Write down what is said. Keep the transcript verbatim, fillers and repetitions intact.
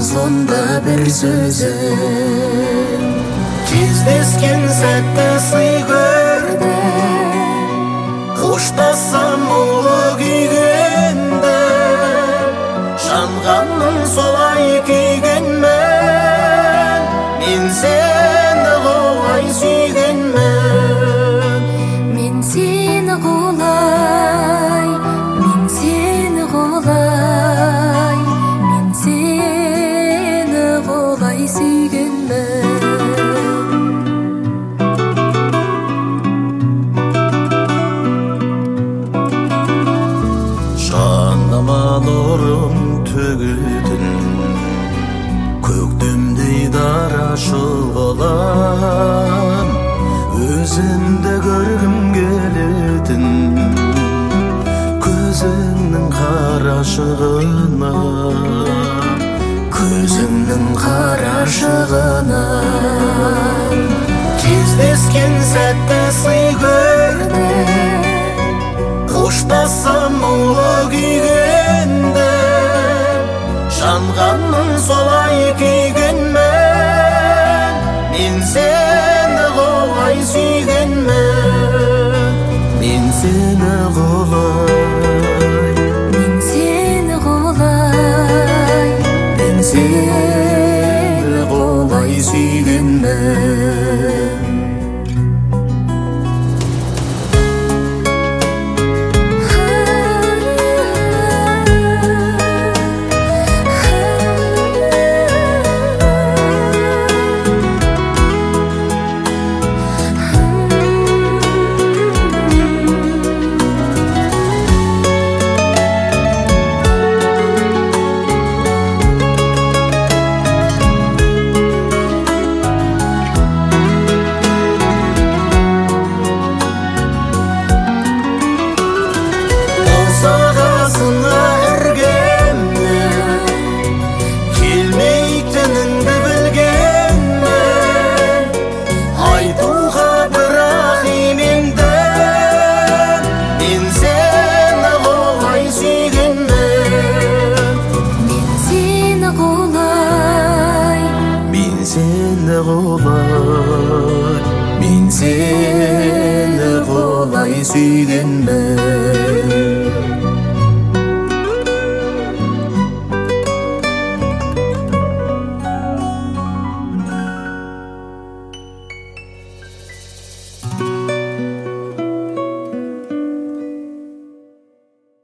сонда бір сөзім. Кездескен сәтті сый көрдім, қоштассам мұңлы күйгенде, жанғанның солай күйгенмен, мен сені құлай сүйгенмен. Мен сені құлай, мен сені құлай, мен сені құлай сүйгенмен. Жаныма нұрын төгетін, көктемдей дара шұғылан, өзіңді көргім келетін, көзіңнің қарашығына, көзіңнің қарашығына. Кездескен сәтті сый көрдім, қоштассам мұңлы күйгенде, жанғанның солай күйгенмен, мен сені құлай сүйгенмен. Мен сені құлай, Мен сені құлай, мен сені құлай сүйгенмен. Seni kolay, min seni kolay suygenmen.